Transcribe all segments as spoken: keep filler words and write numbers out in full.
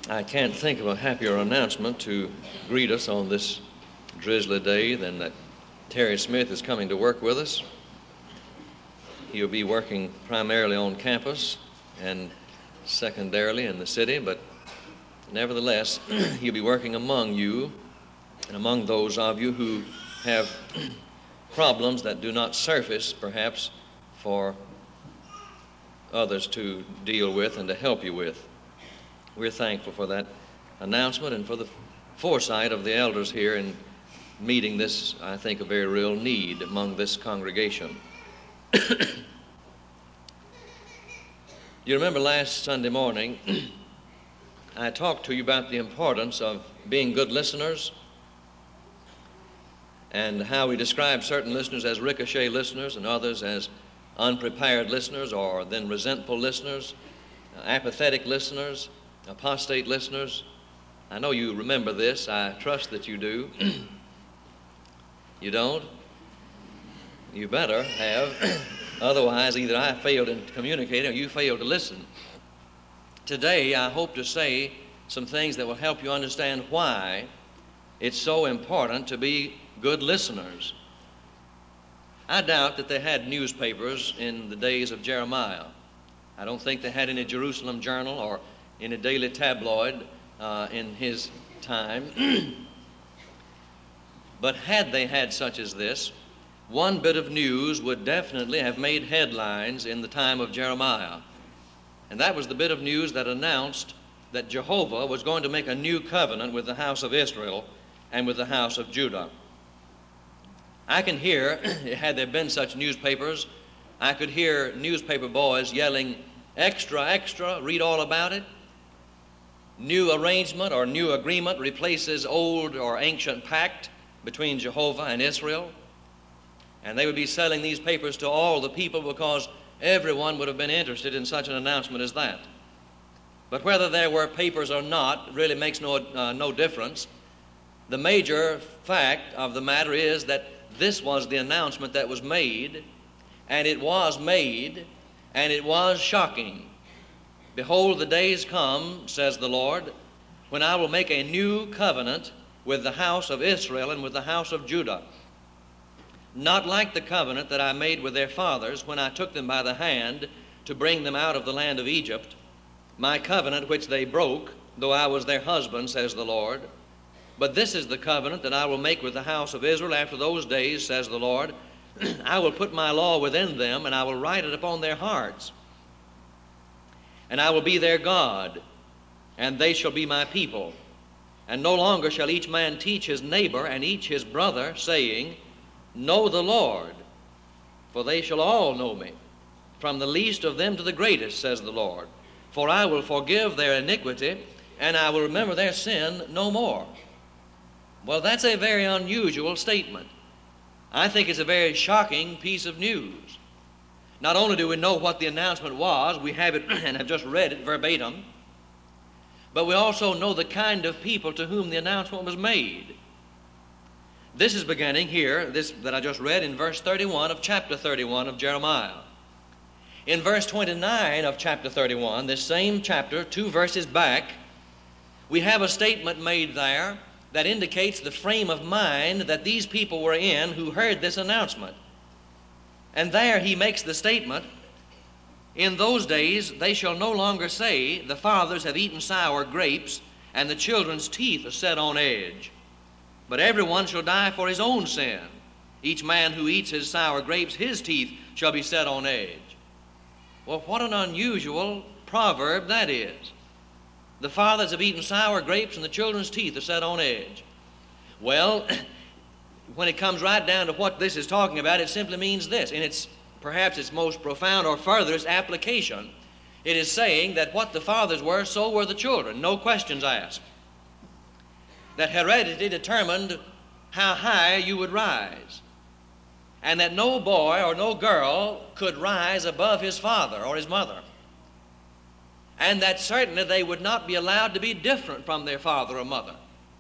I can't think of a happier announcement to greet us on this drizzly day than that Terry Smith is coming to work with us. He'll be working primarily on campus and secondarily in the city, but nevertheless, he'll be working among you and among those of you who have problems that do not surface, perhaps, for others to deal with and to help you with. We're thankful for that announcement and for the foresight of the elders here in meeting this, I think, a very real need among this congregation. You remember last Sunday morning, I talked to you about the importance of being good listeners and how we describe certain listeners as ricochet listeners and others as unprepared listeners, or then resentful listeners, uh, apathetic listeners, apostate listeners. I know you remember this. I trust that you do. You don't? You better have. Otherwise, either I failed in communicating or you failed to listen. Today, I hope to say some things that will help you understand why it's so important to be good listeners. I doubt that they had newspapers in the days of Jeremiah. I don't think they had any Jerusalem Journal or any daily tabloid uh, in his time. But had they had such as this, one bit of news would definitely have made headlines in the time of Jeremiah. And that was the bit of news that announced that Jehovah was going to make a new covenant with the house of Israel and with the house of Judah. I can hear, had there been such newspapers, I could hear newspaper boys yelling, "Extra, extra, read all about it. New arrangement or new agreement replaces old or ancient pact between Jehovah and Israel." And they would be selling these papers to all the people because everyone would have been interested in such an announcement as that. But whether there were papers or not really makes no, uh, no difference. The major fact of the matter is that this was the announcement that was made, and it was made, and it was shocking. "Behold, the days come, says the Lord, when I will make a new covenant with the house of Israel and with the house of Judah, not like the covenant that I made with their fathers when I took them by the hand to bring them out of the land of Egypt, my covenant which they broke, though I was their husband, says the Lord. But this is the covenant that I will make with the house of Israel after those days, says the Lord. I will put my law within them, and I will write it upon their hearts. And I will be their God, and they shall be my people. And no longer shall each man teach his neighbor and each his brother, saying, Know the Lord, for they shall all know me, from the least of them to the greatest, says the Lord. For I will forgive their iniquity, and I will remember their sin no more." Well, that's a very unusual statement. I think it's a very shocking piece of news. Not only do we know what the announcement was, we have it and have just read it verbatim, but we also know the kind of people to whom the announcement was made. This is beginning here, this that I just read, in verse thirty-one of chapter thirty-one of Jeremiah. In verse twenty-nine of chapter thirty-one, this same chapter, two verses back, we have a statement made there that indicates the frame of mind that these people were in who heard this announcement. And there he makes the statement, "In those days they shall no longer say, the fathers have eaten sour grapes, and the children's teeth are set on edge. But everyone shall die for his own sin. Each man who eats his sour grapes, his teeth shall be set on edge." Well, what an unusual proverb that is. The fathers have eaten sour grapes and the children's teeth are set on edge. Well, when it comes right down to what this is talking about, it simply means this. In its perhaps its most profound or furthest application, it is saying that what the fathers were, so were the children, no questions asked. That heredity determined how high you would rise, and that no boy or no girl could rise above his father or his mother, and that certainly they would not be allowed to be different from their father or mother.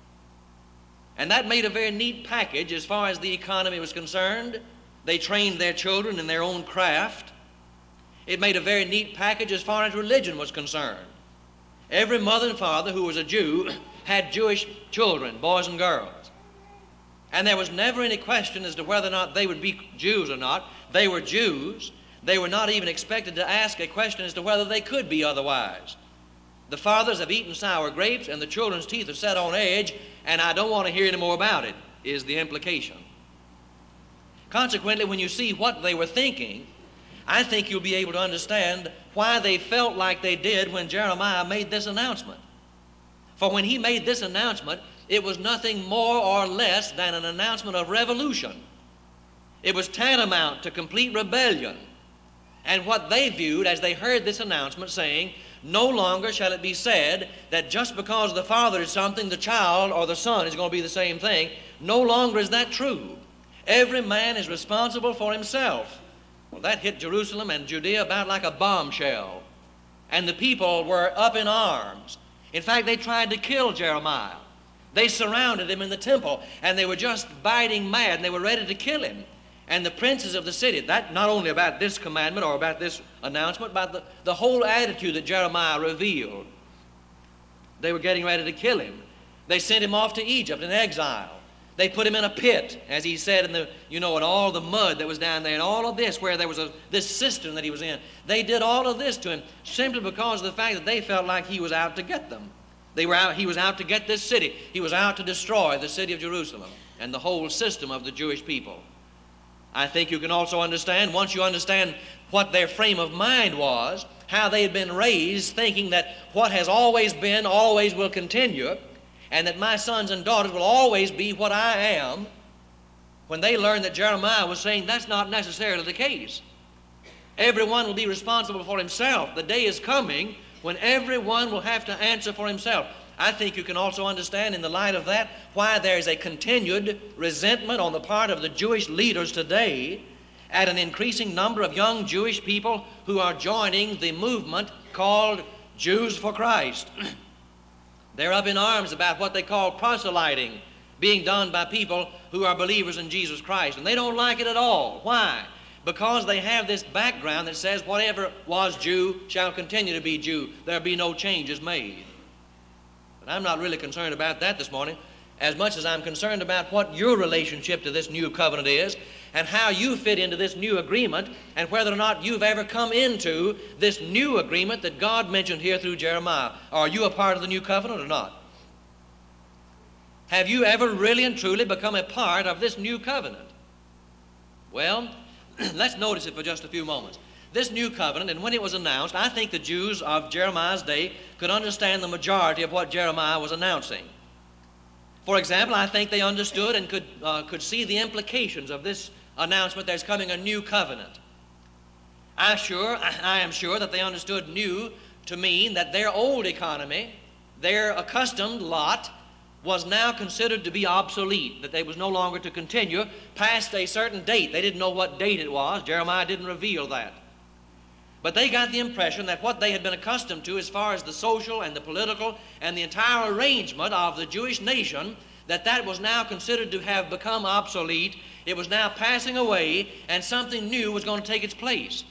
And that made a very neat package as far as the economy was concerned. They trained their children in their own craft. It made a very neat package as far as religion was concerned. Every mother and father who was a Jew had Jewish children, boys and girls. And there was never any question as to whether or not they would be Jews or not. They were Jews. They were not even expected to ask a question as to whether they could be otherwise. The fathers have eaten sour grapes and the children's teeth are set on edge, and I don't want to hear any more about it, is the implication. Consequently, when you see what they were thinking, I think you'll be able to understand why they felt like they did when Jeremiah made this announcement. For when he made this announcement, it was nothing more or less than an announcement of revolution. It was tantamount to complete rebellion. And what they viewed as they heard this announcement saying, no longer shall it be said that just because the father is something, the child or the son is going to be the same thing. No longer is that true. Every man is responsible for himself. Well, that hit Jerusalem and Judea about like a bombshell. And the people were up in arms. In fact, they tried to kill Jeremiah. They surrounded him in the temple, and they were just biting mad, and they were ready to kill him. And the princes of the city, that not only about this commandment or about this announcement, but the, the whole attitude that Jeremiah revealed. They were getting ready to kill him. They sent him off to Egypt in exile. They put him in a pit, as he said, in the, you know, and all the mud that was down there, and all of this, where there was a, this cistern that he was in. They did all of this to him simply because of the fact that they felt like he was out to get them. They were out, he was out to get this city. He was out to destroy the city of Jerusalem and the whole system of the Jewish people. I think you can also understand, once you understand what their frame of mind was, how they had been raised thinking that what has always been always will continue, and that my sons and daughters will always be what I am, when they learned that Jeremiah was saying that's not necessarily the case. Everyone will be responsible for himself. The day is coming when everyone will have to answer for himself. I think you can also understand in the light of that why there is a continued resentment on the part of the Jewish leaders today at an increasing number of young Jewish people who are joining the movement called Jews for Christ. They're up in arms about what they call proselyting being done by people who are believers in Jesus Christ, and they don't like it at all. Why? Because they have this background that says whatever was Jew shall continue to be Jew. There'll be no changes made. But I'm not really concerned about that this morning, as much as I'm concerned about what your relationship to this new covenant is and how you fit into this new agreement and whether or not you've ever come into this new agreement that God mentioned here through Jeremiah. Are you a part of the new covenant or not? Have you ever really and truly become a part of this new covenant? Well, let's notice it for just a few moments. This new covenant, and when it was announced, I think the Jews of Jeremiah's day could understand the majority of what Jeremiah was announcing. For example, I think they understood and could, uh, could see the implications of this announcement there's coming a new covenant. I, sure, I am sure that they understood new to mean that their old economy, their accustomed lot, was now considered to be obsolete, that they was no longer to continue past a certain date. They didn't know what date it was. Jeremiah didn't reveal that. But they got the impression that what they had been accustomed to as far as the social and the political and the entire arrangement of the Jewish nation, that that was now considered to have become obsolete. It was now passing away, and something new was going to take its place.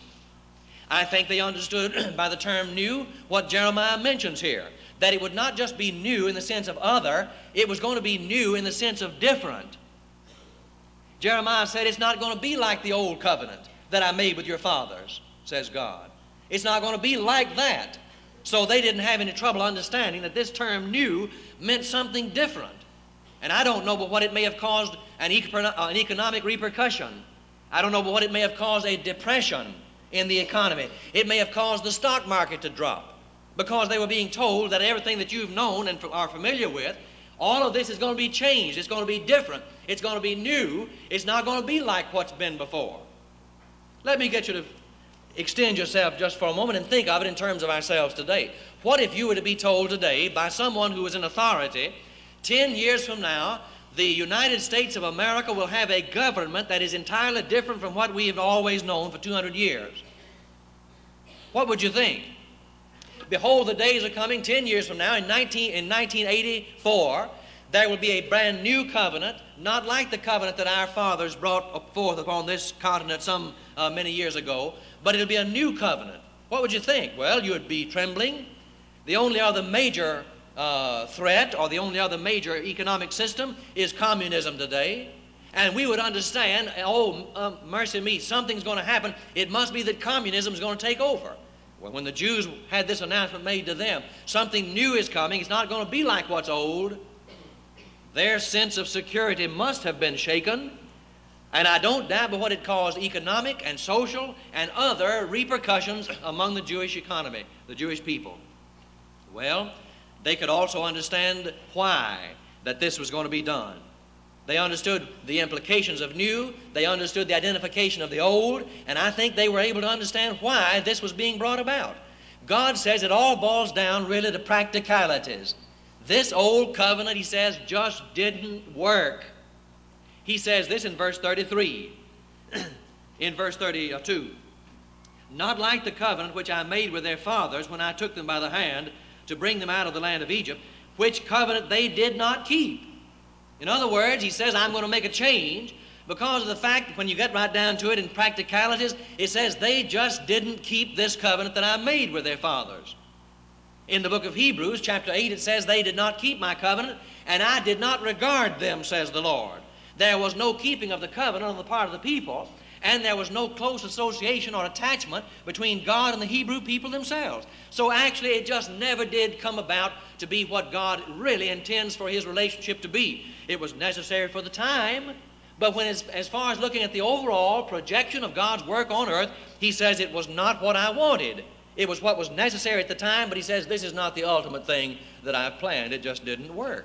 I think they understood by the term new what Jeremiah mentions here, that it would not just be new in the sense of other, it was going to be new in the sense of different. Jeremiah said, it's not going to be like the old covenant that I made with your fathers, says God. It's not going to be like that. So they didn't have any trouble understanding that this term new meant something different. And I don't know but what it may have caused an, eco- an economic repercussion. I don't know but what it may have caused a depression in the economy. It may have caused the stock market to drop because they were being told that everything that you've known and are familiar with, all of this is going to be changed. It's going to be different. It's going to be new. It's not going to be like what's been before. Let me get you to extend yourself just for a moment and think of it in terms of ourselves today. What if you were to be told today by someone who is in authority, ten years from now, the United States of America will have a government that is entirely different from what we have always known for two hundred years? What would you think? Behold, the days are coming ten years from now, in, nineteen, in nineteen eighty-four, there will be a brand new covenant, not like the covenant that our fathers brought forth upon this continent some uh, many years ago, but it'll be a new covenant. What would you think? Well, you would be trembling. The only other major uh, threat or the only other major economic system is communism today. And we would understand, oh, uh, mercy me, something's going to happen. It must be that communism is going to take over. Well, when the Jews had this announcement made to them, something new is coming. It's not going to be like what's old. Their sense of security must have been shaken. And I don't doubt but what it caused economic and social and other repercussions among the Jewish economy, the Jewish people. Well, they could also understand why that this was going to be done. They understood the implications of new. They understood the identification of the old. And I think they were able to understand why this was being brought about. God says it all boils down really to practicalities. This old covenant, he says, just didn't work. He says this in verse thirty-three. In verse thirty-two. Not like the covenant which I made with their fathers when I took them by the hand to bring them out of the land of Egypt, which covenant they did not keep. In other words, he says, I'm going to make a change because of the fact that when you get right down to it in practicalities, it says they just didn't keep this covenant that I made with their fathers. In the book of Hebrews, chapter eight, it says, they did not keep my covenant, and I did not regard them, says the Lord. There was no keeping of the covenant on the part of the people, and there was no close association or attachment between God and the Hebrew people themselves. So actually it just never did come about to be what God really intends for his relationship to be. It was necessary for the time, but when as, as far as looking at the overall projection of God's work on earth, he says it was not what I wanted. It was what was necessary at the time, but he says this is not the ultimate thing that I've planned. It just didn't work.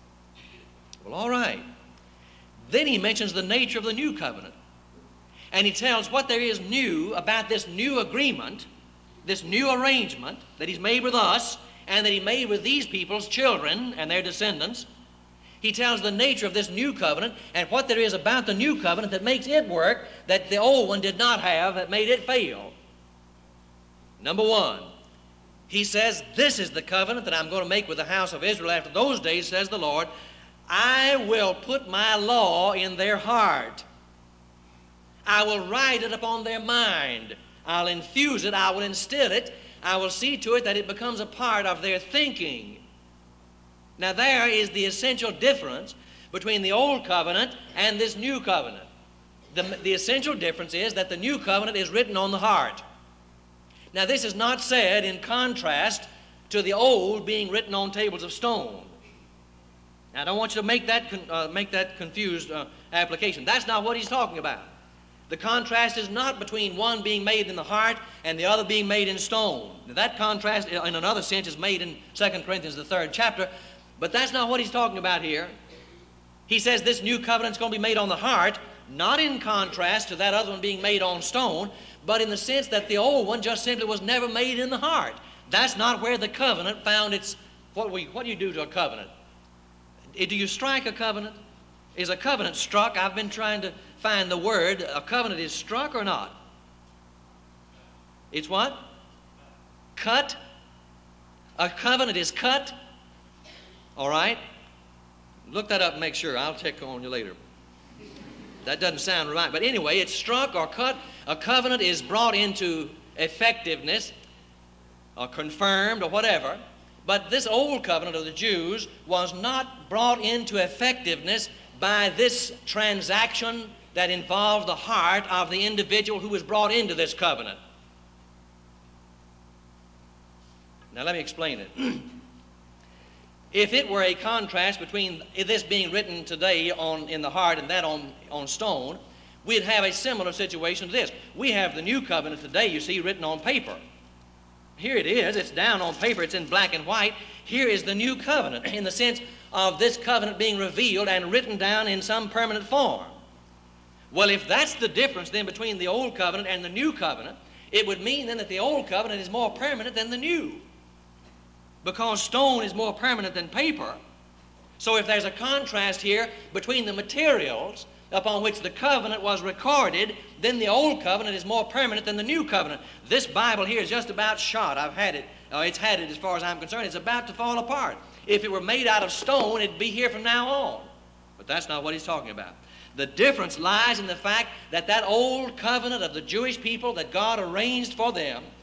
Well, all right. Then he mentions the nature of the new covenant. And he tells what there is new about this new agreement, this new arrangement that he's made with us and that he made with these people's children and their descendants. He tells the nature of this new covenant and what there is about the new covenant that makes it work that the old one did not have, that made it fail. Number one, he says, this is the covenant that I'm going to make with the house of Israel after those days, says the Lord. I will put my law in their heart. I will write it upon their mind. I'll infuse it. I will instill it. I will see to it that it becomes a part of their thinking. Now there is the essential difference between the old covenant and this new covenant. The, the essential difference is that the new covenant is written on the heart. Now this is not said in contrast to the old being written on tables of stone. Now I don't want you to make that, uh, make that confused uh, application. That's not what he's talking about. The contrast is not between one being made in the heart and the other being made in stone. Now, that contrast, in another sense, is made in Second Corinthians, the third chapter, but that's not what he's talking about here. He says this new covenant is going to be made on the heart, not in contrast to that other one being made on stone, but in the sense that the old one just simply was never made in the heart. That's not where the covenant found its... What, we, what do you do to a covenant? Do you strike a covenant? Is a covenant struck? I've been trying to find the word. A covenant is struck or not? It's what? Cut. A covenant is cut. All right? Look that up and make sure. I'll check on you later. That doesn't sound right. But anyway, it's struck or cut. A covenant is brought into effectiveness or confirmed or whatever. But this old covenant of the Jews was not brought into effectiveness by this transaction that involved the heart of the individual who was brought into this covenant. Now let me explain it. If it were a contrast between this being written today on, in the heart and that on, on stone, we'd have a similar situation to this. We have the new covenant today, you see, written on paper. Here it is. It's down on paper. It's in black and white. Here is the new covenant in the sense of this covenant being revealed and written down in some permanent form. Well, if that's the difference then between the old covenant and the new covenant, it would mean then that the old covenant is more permanent than the new, because stone is more permanent than paper. So if there's a contrast here between the materials upon which the covenant was recorded, then the old covenant is more permanent than the new covenant. This Bible here is just about shot. I've had it. Uh, it's had it as far as I'm concerned. It's about to fall apart. If it were made out of stone, it'd be here from now on. But that's not what he's talking about. The difference lies in the fact that that old covenant of the Jewish people that God arranged for them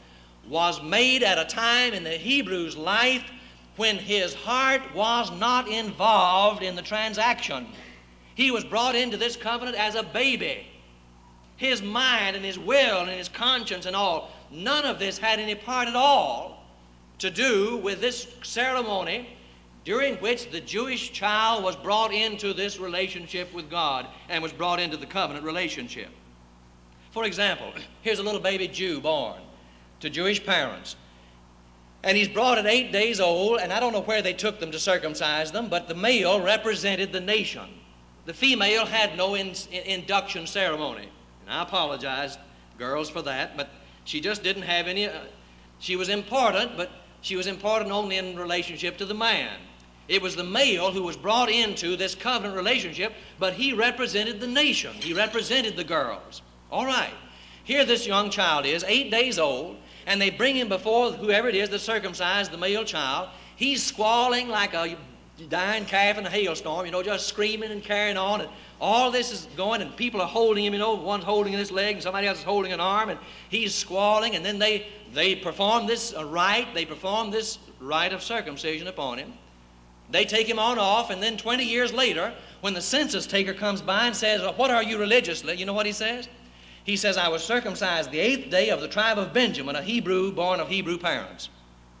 was made at a time in the Hebrew's life when his heart was not involved in the transaction. He was brought into this covenant as a baby. His mind and his will and his conscience and all, none of this had any part at all to do with this ceremony during which the Jewish child was brought into this relationship with God and was brought into the covenant relationship. For example, here's a little baby Jew born to Jewish parents. And he's brought at eight days old, and I don't know where they took them to circumcise them, but the male represented the nation. The female had no in, in, induction ceremony. And I apologize, girls, for that, but she just didn't have any. Uh, she was important, but she was important only in relationship to the man. It was the male who was brought into this covenant relationship, but he represented the nation. He represented the girls. All right. Here this young child is, eight days old, and they bring him before whoever it is that circumcised the male child. He's squalling like a dying calf in a hailstorm, you know, just screaming and carrying on. And all this is going, and people are holding him, you know, one's holding this leg and somebody else is holding an arm, and he's squalling. And then they, they perform this uh, rite, they perform this rite of circumcision upon him. They take him on off, and then twenty years later, when the census taker comes by and says, well, what are you religiously? You know what he says? He says, I was circumcised the eighth day of the tribe of Benjamin, a Hebrew born of Hebrew parents.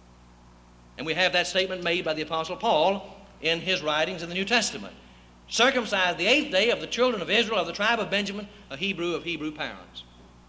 And we have that statement made by the Apostle Paul in his writings in the New Testament. Circumcised the eighth day of the children of Israel, of the tribe of Benjamin, a Hebrew of Hebrew parents.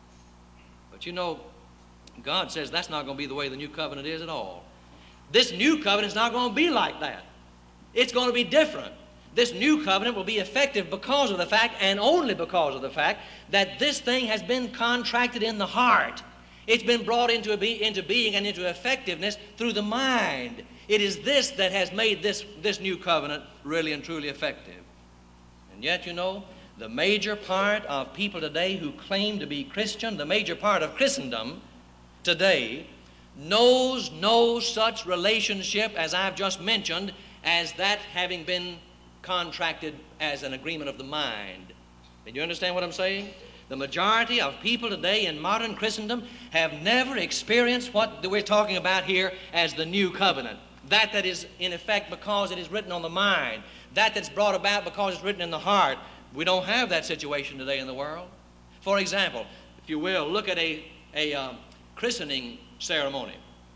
But you know, God says that's not going to be the way the new covenant is at all. This new covenant is not going to be like that. It's going to be different. This new covenant will be effective because of the fact, and only because of the fact, that this thing has been contracted in the heart. It's been brought into, a be, into being and into effectiveness through the mind. It is this that has made this, this new covenant really and truly effective. And yet, you know, the major part of people today who claim to be Christian, the major part of Christendom today, knows no such relationship as I've just mentioned as that having been contracted as an agreement of the mind. Do you understand what I'm saying? The majority of people today in modern Christendom have never experienced what we're talking about here as the new covenant. That that is in effect because it is written on the mind. That that's brought about because it's written in the heart. We don't have that situation today in the world. For example, if you will, look at a, a um, christening ceremony.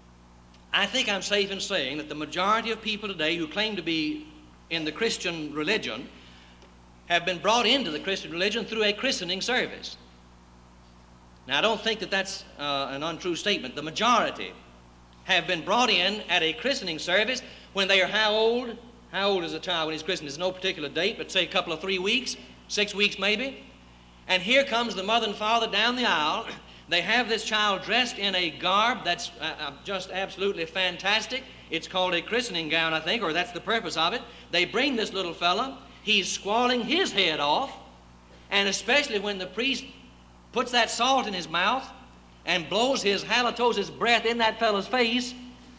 I think I'm safe in saying that the majority of people today who claim to be in the Christian religion have been brought into the Christian religion through a christening service. Now, I don't think that that's uh, an untrue statement. The majority have been brought in at a christening service when they are how old? How old is a child when he's christened? There's no particular date, but say a couple of three weeks, six weeks maybe. And here comes the mother and father down the aisle. They have this child dressed in a garb that's uh, just absolutely fantastic. It's called a christening gown, I think, or that's the purpose of it. They bring this little fella. He's squalling his head off, and especially when the priest puts that salt in his mouth and blows his halitosis breath in that fellow's face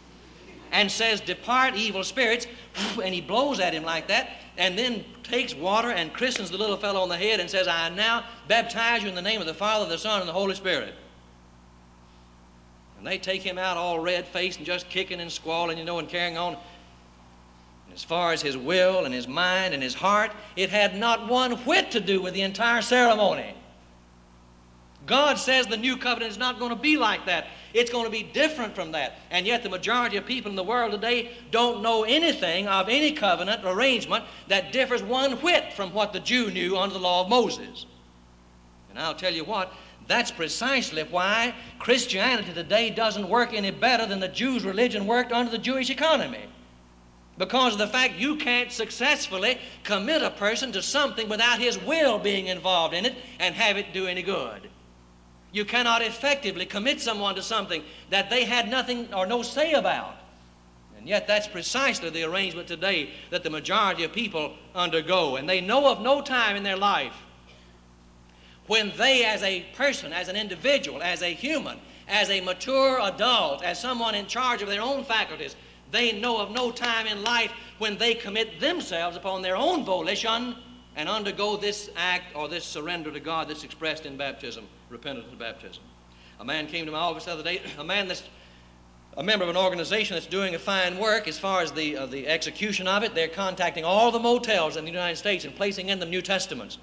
and says, depart, evil spirits, and he blows at him like that, and then takes water and christens the little fellow on the head and says, I now baptize you in the name of the Father, the Son, and the Holy Spirit. And they take him out all red-faced and just kicking and squalling, you know, and carrying on. And as far as his will and his mind and his heart, it had not one whit to do with the entire ceremony. God says the new covenant is not going to be like that. It's going to be different from that. And yet the majority of people in the world today don't know anything of any covenant arrangement that differs one whit from what the Jew knew under the law of Moses. And I'll tell you what, that's precisely why Christianity today doesn't work any better than the Jews' religion worked under the Jewish economy. Because of the fact you can't successfully commit a person to something without his will being involved in it and have it do any good. You cannot effectively commit someone to something that they had nothing or no say about. And yet that's precisely the arrangement today that the majority of people undergo. And they know of no time in their life when they as a person, as an individual, as a human, as a mature adult, as someone in charge of their own faculties, they know of no time in life when they commit themselves upon their own volition and undergo this act or this surrender to God that's expressed in baptism, repentance and baptism. A man came to my office the other day, a man that's a member of an organization that's doing a fine work as far as the, uh, the execution of it. They're contacting all the motels in the United States and placing in them New Testaments.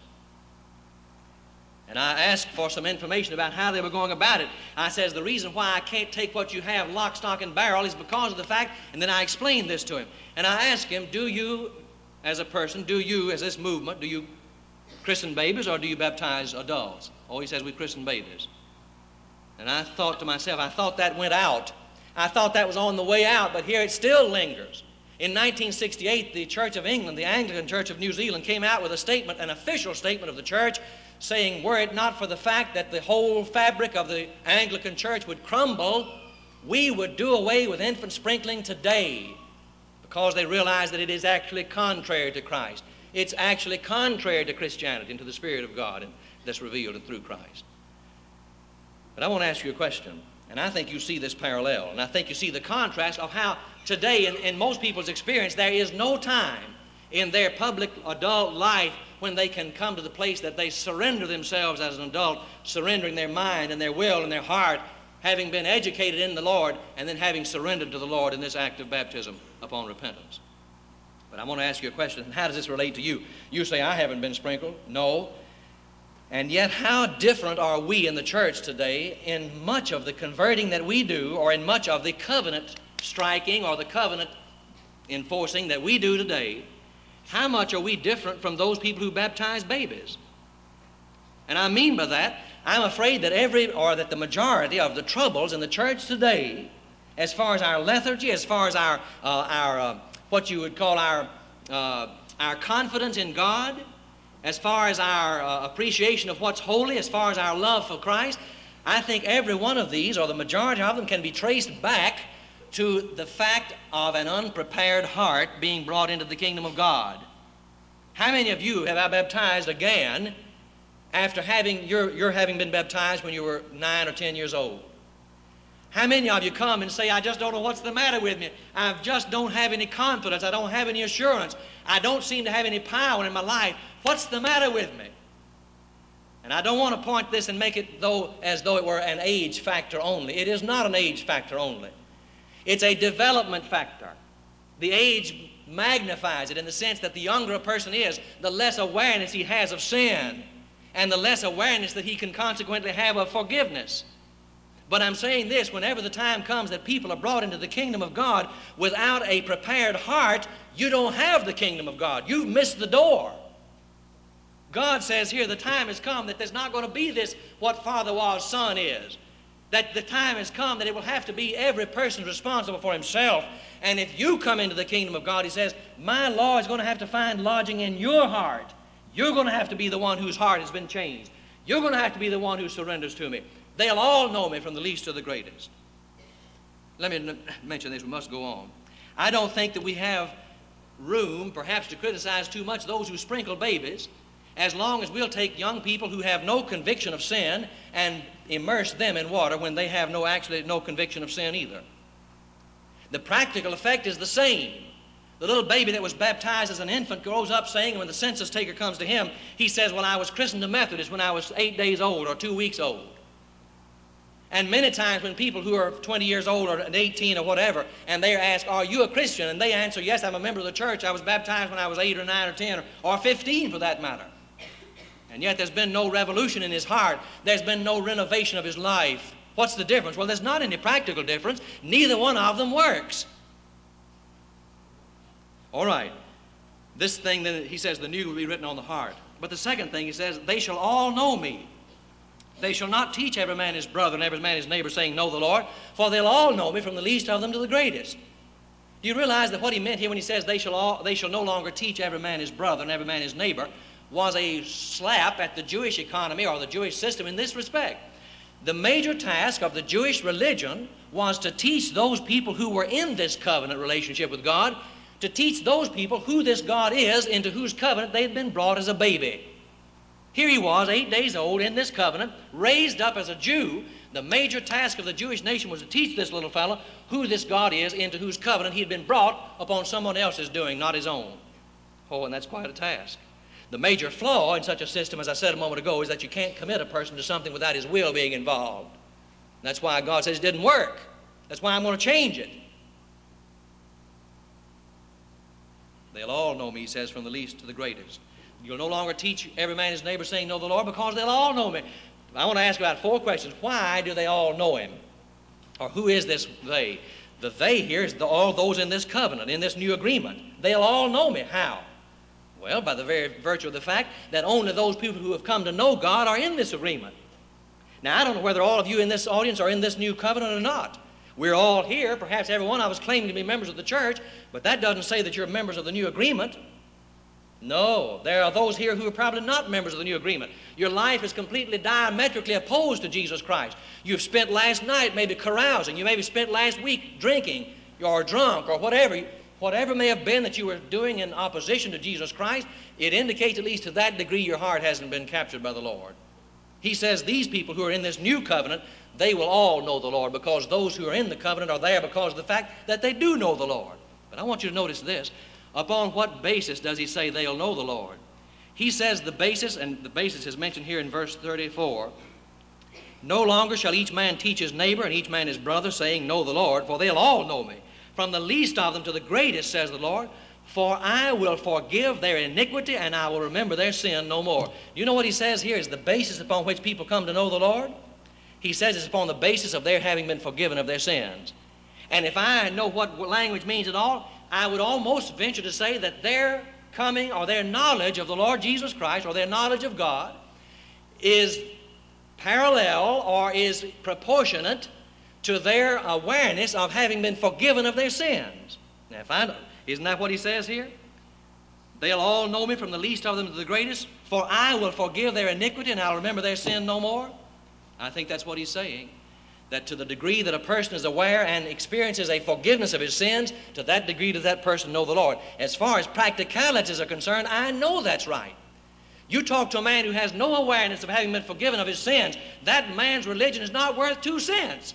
And I asked for some information about how they were going about it. I says, the reason why I can't take what you have lock, stock, and barrel is because of the fact, and then I explained this to him. And I asked him, do you, as a person, do you, as this movement, do you christen babies or do you baptize adults? Oh, he says, we christen babies. And I thought to myself, I thought that went out. I thought that was on the way out, but here it still lingers. In nineteen sixty-eight, the Church of England, the Anglican Church of New Zealand, came out with a statement, an official statement of the church, saying, were it not for the fact that the whole fabric of the Anglican Church would crumble, we would do away with infant sprinkling today, because they realize that it is actually contrary to Christ. It's actually contrary to Christianity and to the Spirit of God that's revealed and through Christ. But I want to ask you a question, and I think you see this parallel, and I think you see the contrast of how today, in, in most people's experience, there is no time in their public adult life when they can come to the place that they surrender themselves as an adult, surrendering their mind and their will and their heart, having been educated in the Lord, and then having surrendered to the Lord in this act of baptism upon repentance. But I want to ask you a question. How does this relate to you? You say, I haven't been sprinkled. No. And yet, how different are we in the church today in much of the converting that we do, or in much of the covenant striking or the covenant enforcing that we do today? How much are we different from those people who baptize babies? And I mean by that, I'm afraid that every, or that the majority of the troubles in the church today, as far as our lethargy, as far as our, uh, our uh, what you would call our, uh, our confidence in God, as far as our uh, appreciation of what's holy, as far as our love for Christ, I think every one of these, or the majority of them, can be traced back to the fact of an unprepared heart being brought into the kingdom of God. How many of you have I baptized again after having your, your having been baptized when you were nine or ten years old? How many of you come and say, I just don't know what's the matter with me. I just don't have any confidence. I don't have any assurance. I don't seem to have any power in my life. What's the matter with me? And I don't want to point this and make it though as though it were an age factor only. It is not an age factor only. It's a development factor. The age magnifies it in the sense that the younger a person is, the less awareness he has of sin, and the less awareness that he can consequently have of forgiveness. But I'm saying this, whenever the time comes that people are brought into the kingdom of God without a prepared heart, you don't have the kingdom of God. You've missed the door. God says here the time has come that there's not going to be this what father was, son is. That the time has come that it will have to be every person responsible for himself. And if you come into the kingdom of God, he says, my law is going to have to find lodging in your heart. You're going to have to be the one whose heart has been changed. You're going to have to be the one who surrenders to me. They'll all know me from the least to the greatest. Let me mention this. We must go on. I don't think that we have room, perhaps, to criticize too much those who sprinkle babies, as long as we'll take young people who have no conviction of sin and immerse them in water when they have no actually no conviction of sin either. The practical effect is the same. The little baby that was baptized as an infant grows up saying, when the census taker comes to him, he says, well, I was christened a Methodist when I was eight days old or two weeks old. And many times when people who are twenty years old or eighteen or whatever, and they're asked, are you a Christian? And they answer, yes, I'm a member of the church. I was baptized when I was eight or nine or ten or, or fifteen for that matter. And yet there's been no revolution in his heart. There's been no renovation of his life. What's the difference? Well, there's not any practical difference. Neither one of them works. All right. This thing that he says, the new will be written on the heart. But the second thing he says, they shall all know me. They shall not teach every man his brother and every man his neighbor, saying, know the Lord, for they'll all know me from the least of them to the greatest. Do you realize that what he meant here when he says they shall, all, they shall no longer teach every man his brother and every man his neighbor was a slap at the Jewish economy or the Jewish system in this respect? The major task of the Jewish religion was to teach those people who were in this covenant relationship with God, to teach those people who this God is, into whose covenant they had been brought as a baby. Here he was, eight days old, in this covenant, raised up as a Jew. The major task of the Jewish nation was to teach this little fellow who this God is, into whose covenant he had been brought upon someone else's doing, not his own. Oh, and that's quite a task. The major flaw in such a system, as I said a moment ago, is that you can't commit a person to something without his will being involved. That's why God says it didn't work. That's why I'm going to change it. They'll all know me, he says, from the least to the greatest. You'll no longer teach every man his neighbor saying, know the Lord, because they'll all know me. I want to ask about four questions. Why do they all know him? Or who is this they? The they here is the, all those in this covenant, in this new agreement. They'll all know me. How? Well, by the very virtue of the fact that only those people who have come to know God are in this agreement. Now, I don't know whether all of you in this audience are in this new covenant or not. We're all here. Perhaps every one of us claiming to be members of the church, but that doesn't say that you're members of the new agreement. No, there are those here who are probably not members of the new agreement. Your life is completely diametrically opposed to Jesus Christ. You've spent last night maybe carousing. You maybe spent last week drinking or drunk or whatever. Whatever may have been that you were doing in opposition to Jesus Christ, it indicates at least to that degree your heart hasn't been captured by the Lord. He says these people who are in this new covenant, they will all know the Lord, because those who are in the covenant are there because of the fact that they do know the Lord. But I want you to notice this. Upon what basis does he say they'll know the Lord? He says the basis, and the basis is mentioned here in verse thirty-four, no longer shall each man teach his neighbor and each man his brother, saying, know the Lord, for they'll all know me. From the least of them to the greatest, says the Lord, for I will forgive their iniquity and I will remember their sin no more. You know what he says here is the basis upon which people come to know the Lord? He says it's upon the basis of their having been forgiven of their sins. And if I know what language means at all, I would almost venture to say that their coming or their knowledge of the Lord Jesus Christ or their knowledge of God is parallel or is proportionate to their awareness of having been forgiven of their sins. Now, if I, isn't that what he says here? They'll all know me, from the least of them to the greatest, for I will forgive their iniquity and I'll remember their sin no more. I think that's what he's saying. That to the degree that a person is aware and experiences a forgiveness of his sins, to that degree does that person know the Lord. As far as practicalities are concerned, I know that's right. You talk to a man who has no awareness of having been forgiven of his sins, that man's religion is not worth two cents.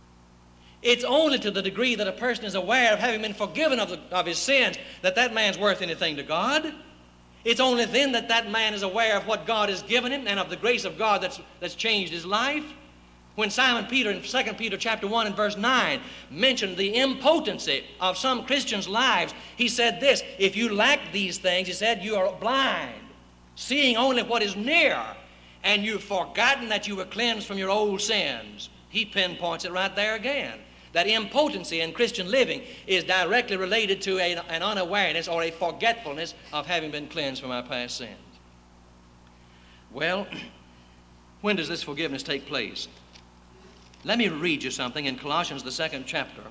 It's only to the degree that a person is aware of having been forgiven of, the, of his sins that that man's worth anything to God. It's only then that that man is aware of what God has given him and of the grace of God that's, that's changed his life. When Simon Peter in Second Peter chapter one and verse nine mentioned the impotency of some Christians' lives, he said this, if you lack these things, he said, you are blind, seeing only what is near, and you've forgotten that you were cleansed from your old sins. He pinpoints it right there again. That impotency in Christian living is directly related to a, an unawareness or a forgetfulness of having been cleansed from our past sins. Well, when does this forgiveness take place? Let me read you something in Colossians, the second chapter.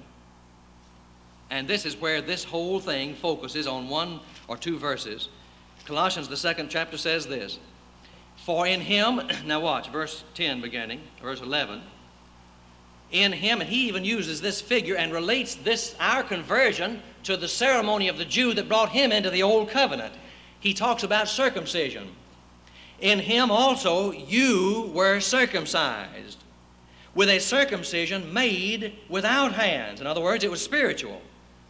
And this is where this whole thing focuses on one or two verses. Colossians, the second chapter says this, for in him, now watch, verse ten beginning, verse eleven, in him, and he even uses this figure and relates this, our conversion, to the ceremony of the Jew that brought him into the old covenant. He talks about circumcision. In him also you were circumcised, with a circumcision made without hands. In other words, it was spiritual.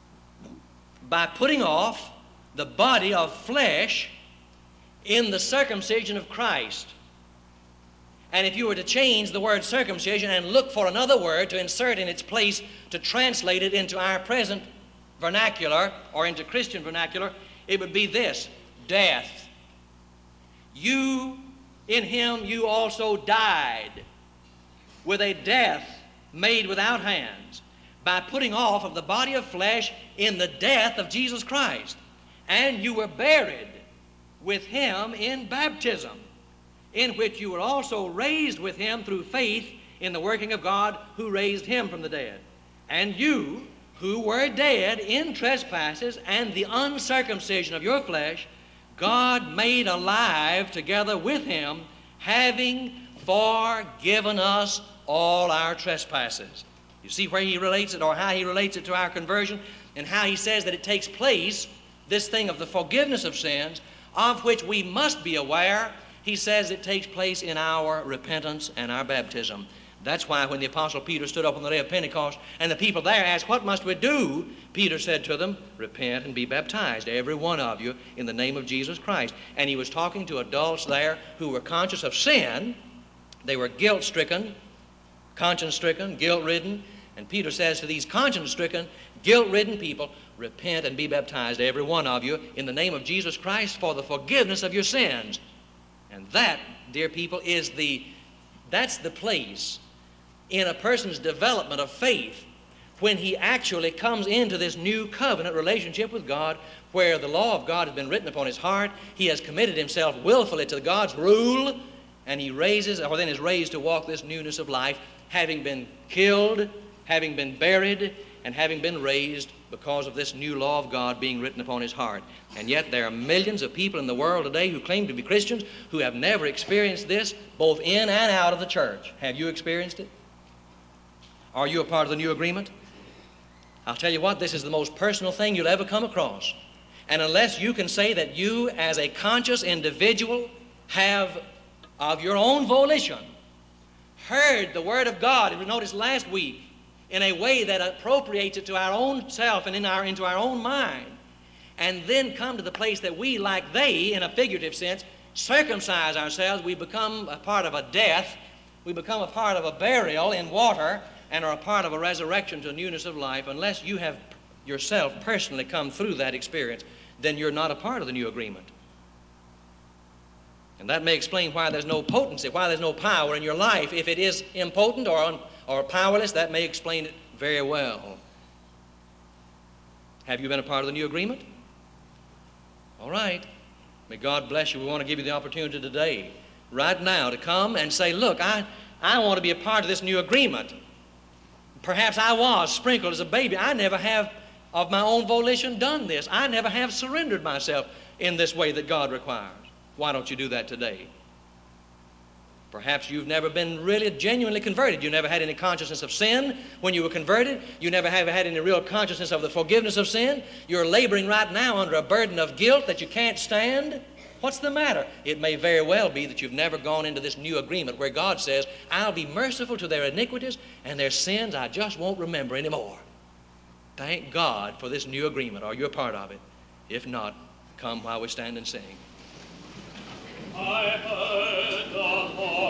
By putting off the body of flesh in the circumcision of Christ. And if you were to change the word circumcision and look for another word to insert in its place to translate it into our present vernacular or into Christian vernacular, it would be this, death. You, in him, you also died with a death made without hands by putting off of the body of flesh in the death of Jesus Christ. And you were buried with him in baptism, in which you were also raised with him through faith in the working of God who raised him from the dead. And you, who were dead in trespasses and the uncircumcision of your flesh, God made alive together with him, having forgiven us all our trespasses. You see where he relates it, or how he relates it to our conversion, and how he says that it takes place, this thing of the forgiveness of sins, of which we must be aware. He says it takes place in our repentance and our baptism. That's why when the Apostle Peter stood up on the day of Pentecost and the people there asked, what must we do? Peter said to them, repent and be baptized, every one of you, in the name of Jesus Christ. And he was talking to adults there who were conscious of sin. They were guilt-stricken, conscience-stricken, guilt-ridden. And Peter says to these conscience-stricken, guilt-ridden people, repent and be baptized, every one of you, in the name of Jesus Christ for the forgiveness of your sins. And that, dear people, is the, that's the place in a person's development of faith when he actually comes into this new covenant relationship with God, where the law of God has been written upon his heart. He has committed himself willfully to God's rule, and he raises, or then is raised to walk this newness of life, having been killed, having been buried, and having been raised because of this new law of God being written upon his heart. And yet there are millions of people in the world today who claim to be Christians who have never experienced this, both in and out of the church. Have you experienced it? Are you a part of the new agreement? I'll tell you what, this is the most personal thing you'll ever come across. And unless you can say that you as a conscious individual have, of your own volition, heard the Word of God, and we noticed last week, in a way that appropriates it to our own self and in our, into our own mind, and then come to the place that we, like they, in a figurative sense, circumcise ourselves, we become a part of a death, we become a part of a burial in water, and are a part of a resurrection to newness of life. Unless you have yourself personally come through that experience, then you're not a part of the new agreement. And that may explain why there's no potency, why there's no power in your life. If it is impotent or, un, or powerless, that may explain it very well. Have you been a part of the new agreement? All right. May God bless you. We want to give you the opportunity today, right now, to come and say, look, I, I want to be a part of this new agreement. Perhaps I was sprinkled as a baby. I never have, of my own volition, done this. I never have surrendered myself in this way that God requires. Why don't you do that today? Perhaps you've never been really genuinely converted. You never had any consciousness of sin when you were converted. You never have had any real consciousness of the forgiveness of sin. You're laboring right now under a burden of guilt that you can't stand. What's the matter? It may very well be that you've never gone into this new agreement where God says, I'll be merciful to their iniquities and their sins I just won't remember anymore. Thank God for this new agreement. Are you a part of it? If not, come while we stand and sing. I heard the voice